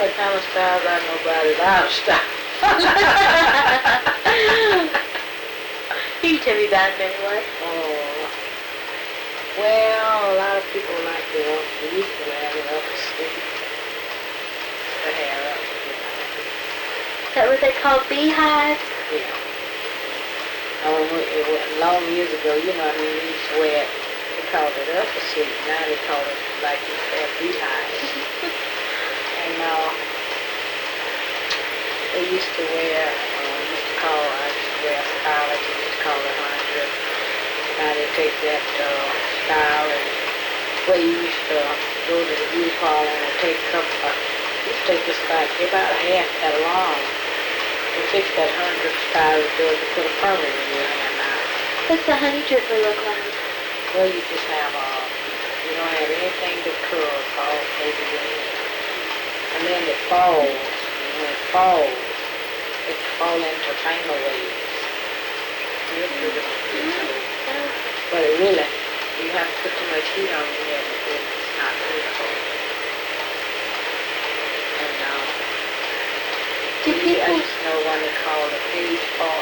that kind of style, I know about it. Out of style. You can tell me about it anyway. Oh. Well, a lot of people like the used to wear it up to sleep. The hair up, you know. Is that what they call beehive? Yeah. Long years ago, you know, I mean, we used to wear it. They called it up to sleep. Now they call it, like you said, beehive. And they used to wear, I used to wear scarlet, they used to call it honey drip. Now they take that style and where you used to go to the beauty parlor and take used to take this about a half that long. They fix that honey drip style to put a permanent in your hair now. What's the honey dripper look like? Well, you just have you don't have anything but curls all over your hair. And then it falls. And when it falls, it falls into finger waves. Real pretty, you know. But it really, you have to put too much heat on your hair because it's not beautiful. And do people... I used to know one they called a page bar.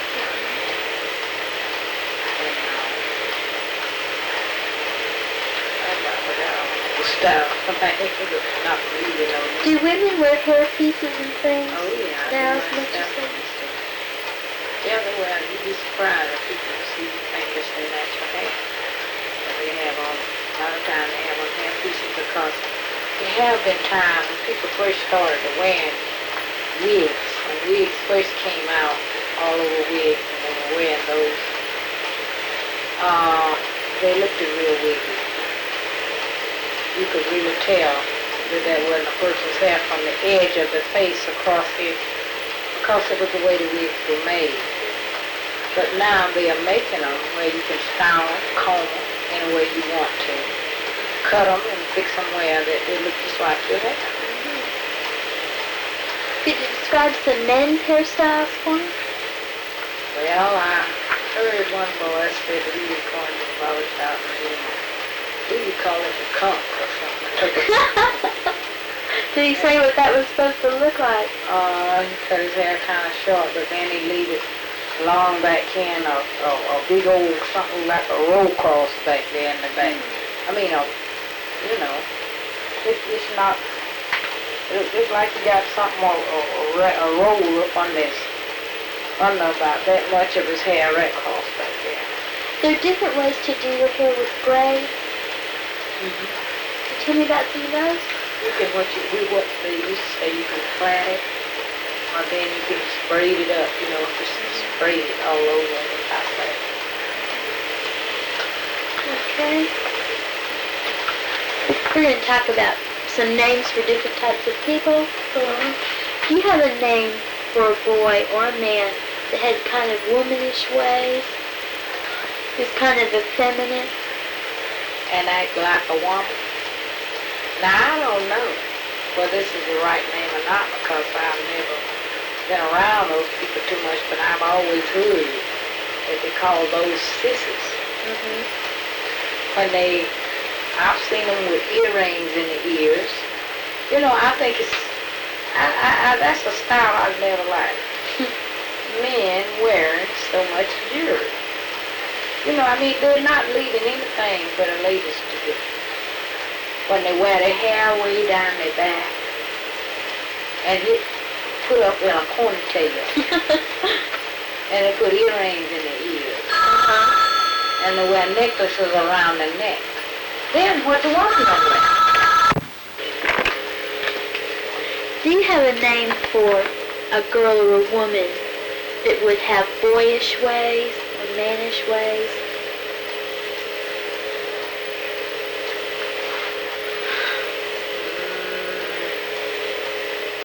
Style. Not really, no. Do women wear hair pieces and things? Oh, yeah. Now as much as they used to? Yeah, they wear. You'd be surprised if people see you think it's their natural hair. But they have on, a lot of times they have on hair pieces because there have been times when people first started wearing wigs. When wigs first came out, all over wigs, and they were wearing those, they looked real wiggy. You could really tell that wasn't a person's hair from the edge of the face across it, because it was the way the wigs were made. But now they are making them where you can style them, comb them any way you want to, cut them and fix them where they look just like your hair. Could you describe some men's hairstyles for me? Well, I heard one boy say that he was going to the barbershop and we would call it the conch or something. Did he say what that was supposed to look like? He cut his hair kind of short, but then he leave it long back in, a big old something like a roll cross back there in the back. I mean, you know, it's not, it's like you got something, a roll up on this, under about that much of his hair right across back there. There are different ways to do your hair with gray. Mm-hmm. Tell me about some of those. You can, what they used to say, you can flat it, or then you can braid it up, you know, just braid it all over the top of it. Okay. We're going to talk about some names for different types of people. Do you have a name for a boy or a man that had kind of womanish ways? Who's kind of effeminate? And act like a woman. Now, I don't know whether this is the right name or not because I've never been around those people too much, but I've always heard that they call those sissies. Mm-hmm. When I've seen them with earrings in the ears. You know, I think that's a style I've never liked. Men wearing so much jewelry. You know, I mean, they're not leaving anything but a ladies to do. When they wear their hair way down their back and it put up in a ponytail. And they put earrings in their ears. Uh-huh. And they wear necklaces around their neck. Then what the woman gonna wear? Do you have a name for a girl or a woman that would have boyish ways or mannish ways?